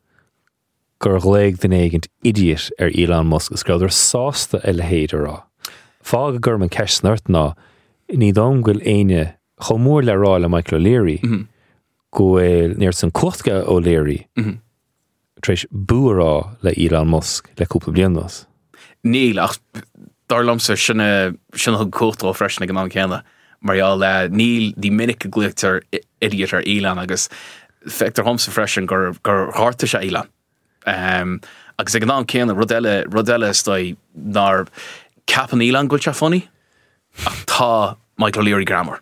gur léig den éigent idiot Elon Musk is graudir sásta le héidir rá. Fága gur man ceis snart ná ní dám goil éine chomór le rá le Michael O'Leary goil níir san cuchtga O'Leary treis buará le Elon Musk le cúpla blianas. Níl ach darlamsa sinna cuchtá freisin ag an céanna marall níl dí minic a gluachtar idiot Elon agus feictar homsa freisin gur háirta se Elon. Agus ag an céanna rudéile stoi nar capan Elon goil se funny ach tá Michael O'Leary grammar.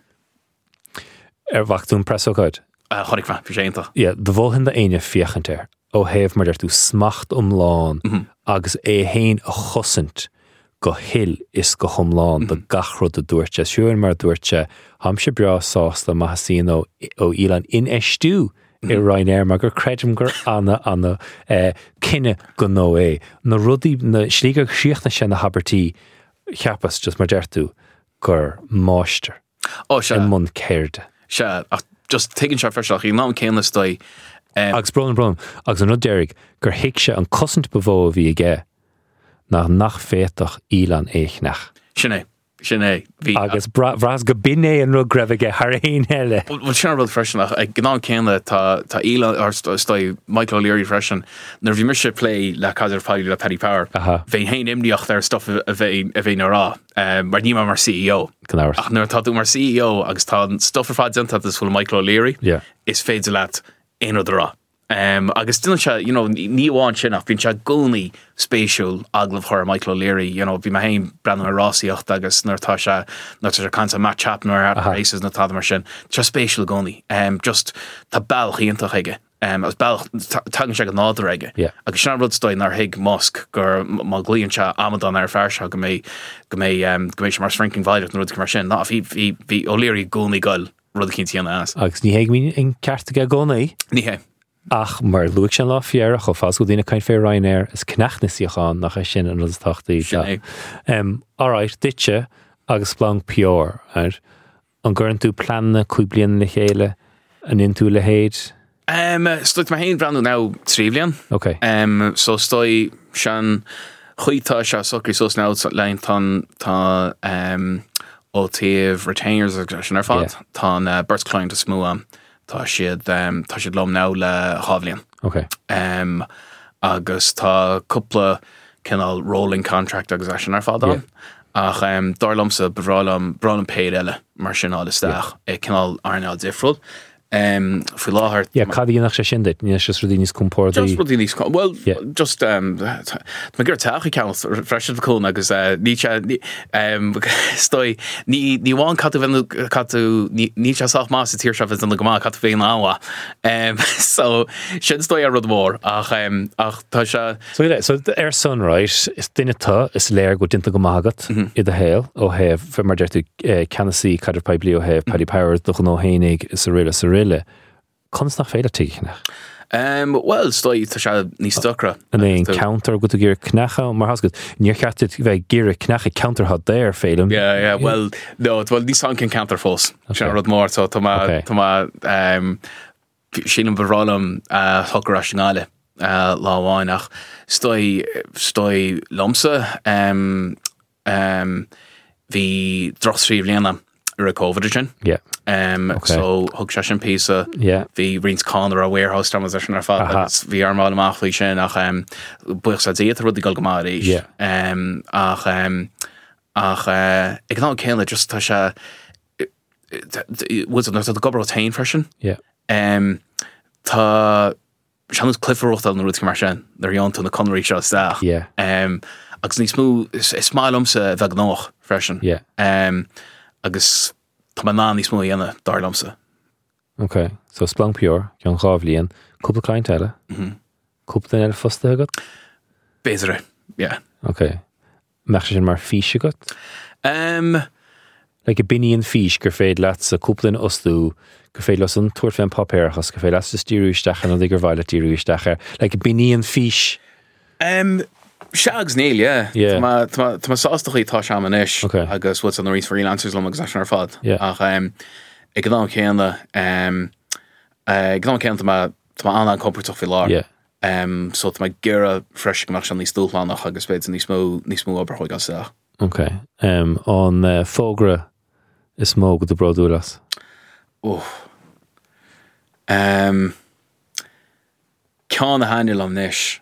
Bhachtún presóáid? Chonig fa, fi séanta. De bhóthain de aine fiochantéir ó héamh mar tú smacht lán agus héin a chosint go hill is go chomláán de gachrod a dúirte siúir mar dúirte hamse bra sásta mahasín ó Elon in eistú I Ryanair mar gur credim gur anna cinenne go nó na rudí na slígar síochna sin na habertí cheapas just mar deirtú gur máister in mun céirde. Se just taking se freisach í ná céanna stoi agus bron agus an déirigh gur hiic se an cosint bevó a bhí ige nach féach Elon éichnach. Sinné agus bras go binné an rug greibige har éon heile. Well sin rud freisin ag gná céanna tá Elon ar stoi Michael O'Leary freisin nar bhí mar se play le cadidir fáilú le Paddy Power. Bhí hain imdíocht ar stuff a bheith rá mar ní mar CEO. Ach nuair táú mar CEO agus tá stuff ar fád denta is full Michael O'Leary is féidir leat éon rá. Agus duna se, níháin sin ach bhín se gcónaí spéisiúil aglah chur Michael O'Leary, bhí me hain brenn ar Rossíocht agus nuirtá se canta Matt Chapman ar races na tá mar sin, se spéisiúil gcónaí. Just tá bailch íontach aige. As bailch tagann se an nádar aige. Agus sin rud stoin ar hiig Musk gur má glíonn se Amadon ar fearse go mé se mar Franklin Violet na rud mar sin. Ná bhí O'Leary gcónaí gail rud cintíana as. Agus ní héag mín in ceartaige gcónaí? Ní hé. Ach mar luach sin lá fiar go fás go dtína caiin fé Ryanair is cnachnaíochán nach sin an rud tachtaí. Áráit ditse agus plán pior an ggurann tú planna chuig blian le chéile an intú le héad? Stoit mar hain brandú ná 3 blian. Okay. So stoi sean chuítá se socrí sos ná lein tá ó taobh retainers sin ar fad tá Bert Klein a smú tá siad lom ná le Havlian. Okay. Agus tá cúpla cinál rolling contract agus sin ar fad an. Ach darlamsa bhrálam péad eile mar sin áisteach cinál arná difriúil. Fui láthart. Cadí nach sé sin dit, ní just rudí níos compórdaí. Just rudí níos well, just ma gur teach count freisin cool agus stoi ní bháin catú ní se sach más a tíir sefas an na gomá catú féin áha. So sin stoi a rud mór ach tá se. So ar sunrise is duine tá is léir go dinta go mágat I a héil ó heh fe mar deirtu Canasí cadidir paibli ó heh Paddy Power do nó hénig is a riile. Cons nach féile tíichnach? Well, stoi tá se níos docra. An éon counter go gur knacha mar hasgad. Níor cheartid bheith gur knacha counter had déir féilm. Yeah, well, no, níos an cin counter fós. Se rud mór, so tá sin an bhrálam thugur rationáile láháinach. Stoi lomsa hí drochsríomh léana ar a COVID sin. Yeah. So hug se sin písa hí rins cánar a warehouse tam sin ar fad agus bhí armáil amachfaí sin ach buich sa déad rudí go má éis ach ag ná céanna just tá se tá gobar tain freisin tá seanús cliffaróchtal na rud mar sin nar anú na conirí seo staach agus ní smú is máilmsa bheith nach freisin agus tá ná níos mó dhéanana darlamsa. Okay, so Splunk Pure, John Ghavlian, cúpla client eile. Cúpla eile fosta agat? Béidir, yeah. Okay. Meach sin mar físe agat? Like a binion fish gur féid leat sa cúplain osú gur féid las an tuair féin papéirchas gur féid las sa stíúisteach an gur bhaile tíúisteach like a binion fish. Shags Neil, yeah. Yeah. Tá sástachaí tá seam an isis Okay. agus what's on the reason freelancers lom agus ar fad. Yeah. Ach ag gná céanna tá anna compúrtach fi lá. Yeah. So tá gera fresh gomach an ní stúlánach agus beit níos mó oberhoig as seach. Okay. An fógra is mó go do broúlas. Ceán a hainil am níis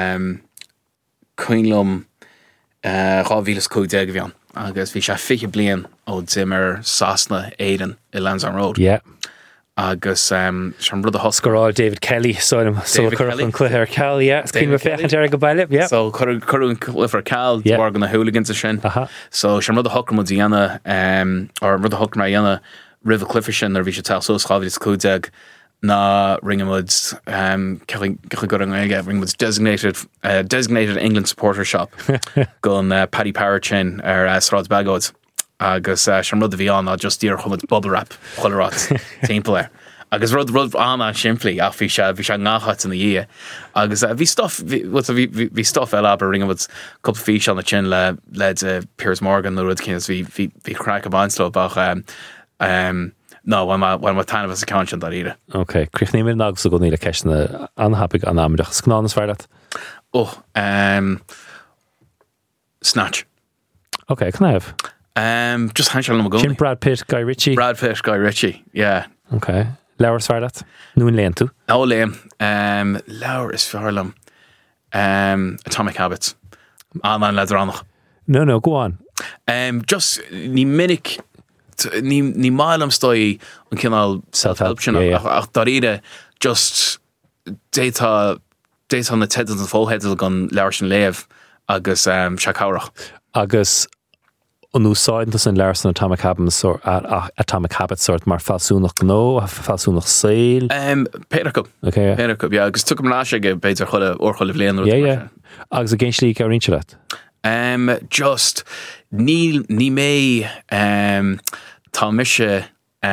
cuinlumm ráhílas cúide bhíon agus bhí sé fiche blian ó Zimmer Sasna Aidan I Lansdowne Road. Yeah. Agus sean rud a hoscar. Gorá David Kelly, so David chuir Kelly. an cluthir Cal, yeah. It's clean David with fechan ar go bailib, yeah. So currún cliffar Cal Yeah. war gan na hooligans a sin. Aha. So sean rud a hoscar mod diana or rud a hoscar mar diana river cliffar sin ar bhí sé tal so chavílas cúdeag na Ringamoods Ringamoods designated England supporter shop gon Paddy Parachin Srods Bagods agus sean rud a bhí an just dír chumad bubble wrap choilerat timppla agus rud anna siimplí ach bhí sé ngachat in na dhé agus bhí stuff eile aber Ringamoods couple fish an na chin le Piers Morgan na rud cins bhí crack a banslo bach no, when my time was a conscience that either. Okay, Crichní mé nág so go níle ceisna anhapig an amidach sgnánas feardat. Snatch. Okay, can I have? Just hanshall am Jim Brad Pitt, Guy Ritchie. Brad Pitt, Guy Ritchie, yeah. Okay. Lauras feardat. Nuin leon tú. Oh, Liam. Laura is Farlam. Atomic Habits. Man ledder annach. No, go on. Just ní minic ní málam stoi an cinál self-help sin ach dar ide just déta na tedans an fóheadil gan leir sin léamh agus seacárach. Agus an úsáidntas an leir san Atomic Habits sort mar falsúnach gó, falsúnach sail. Peter Cup. Okay. Peter Cup, yeah. Agus tucam láise go beidir chuile orchoilh léan. Yeah. Agus a géinslí ar rinse leat. Just ní mé tá mise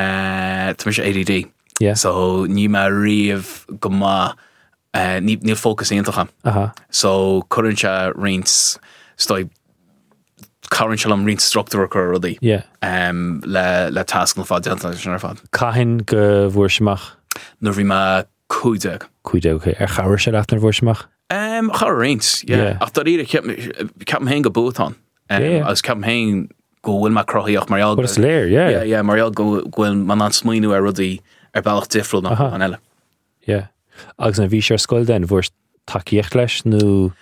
ADD. Yeah. So ní má riamh go má níl focus íontacham. So current rins stoi current am rins structure chu rudí. Yeah. Le task na fád deanta sin ar fád. Cahin go bhuairseach. Nuair bhí má cúideag. Okay. Ar chabhar sé leat nar bhuairseach? Char rins, yeah. Ach dar ide ceap hen go bútán. Agus ceap hen go bhfuil má crochaíoch marial. But it's léir, yeah. Yeah, marial go bhfuil man an smaoinú ar rudí ar bailach difriúil nach an eile. Yeah. Agus na bhí sé ar scoil den bhuair takeíocht leis nó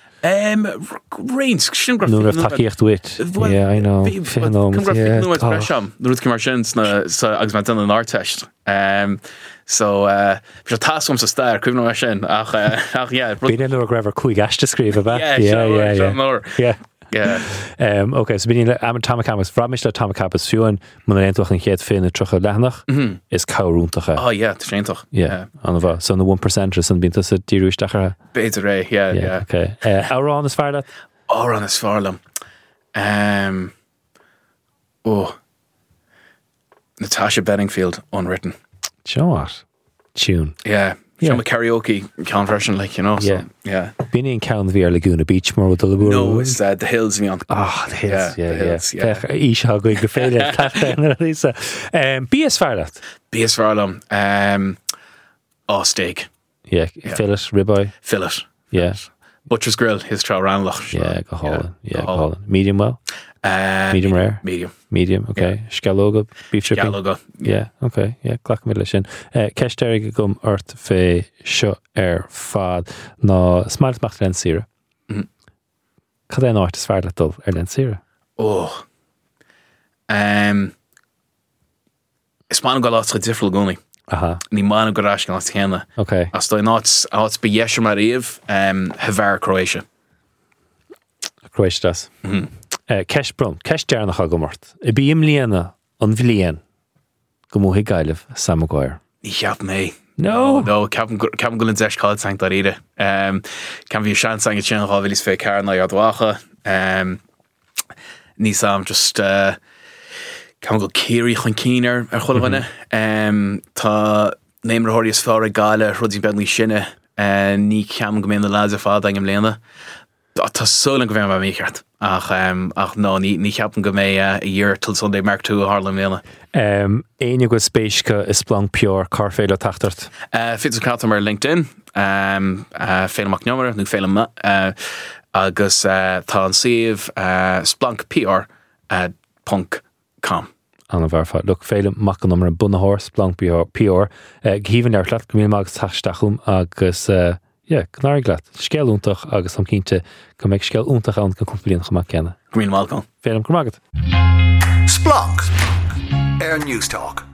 Rins, sin graf. nó raibh takeíocht wit. Yeah, I know. Nuair mar sin agus man den an árteist. So bhí tasm sa stair cuimna mar sin ach yeah. Bíine nó raibh chuig eiste scríomh ba? Yeah. Okay, so bíine am Atomic Habits bhramis le Atomic Habits fiúin man aontoch an chéad féin na trocha leathnach is cabhrúntacha. Oh yeah, tá séintach. Yeah, an bha. So na 1% san bínta sa díúisteachar. Beidir ré, yeah. Okay. Árán is fearlat? Árán is fearlam. Natasha Bedingfield, unwritten. Do you know what? Tune. Yeah. From a karaoke count version, like, you know. So, yeah. Bíine an count bhí ar Laguna Beach mar the Laguna. No, it's the Hills, me on. The Hills, yeah. The Hills, yeah. Ísá go go féile taithna Lisa. Bías fearlat? Bías fearlam. Steak. Yeah, fillet, ribeye. Fillet. Yeah. Butcher's Grill, his trow ranlach. Yeah, go Holland. Yeah, go Holland. Medium well? Medium rare? Medium, okay. Scalóga, beef dripping? Scalóga. Yeah, okay. Yeah, clach mid lei sin. Ceistéir go gom ort fé seo ar fad ná smailtach len sira. Cad é áit is fearlat dul ar len sira? Is man go láts go difriúil gúnaí. Ní man go rás gan láts chéanna. Okay. As dói náts be yesher mar riamh Havar Croatia. Croatia das. Ceis bron, ceis dearnach a gomort. I bí im líana an bhlian go mó gaiileh Sam Maguire. Ní cheap mé. No. No, ceapan go an deiscáil sang dar ide. Cean bhí sean sang a sin ráhfuil fé cairna ar dhácha. Ní sam just cean go céirí chun cínar ar chulhaine. Tá néimrethirí is fearr gáile rudí benlí sinne ní ceam go mé na láid a fád angam léana. Tá solan go bhéim bh mícheart. Ach no, ní ceapan go mé a dhear till Sunday Mark 2 a Harlem léana. Éine go spéisce is Splunk Pure car féile tachtart. Fitzur Cat mar LinkedIn, féileach nummer, nu féile ma, agus tá an siomh splunkpr.com. Anna bharfa. Look, féile mac an nummer an bunahor Splunk Pure. Gíhann ar chlat, go mí agus taistachum agus gnáir glat. Scéal úntach agus am cínte go méid scéal úntach an go cúpilíon chamach ceanna. Green Malcolm. Féilim go magad. Splunk. Air News Talk.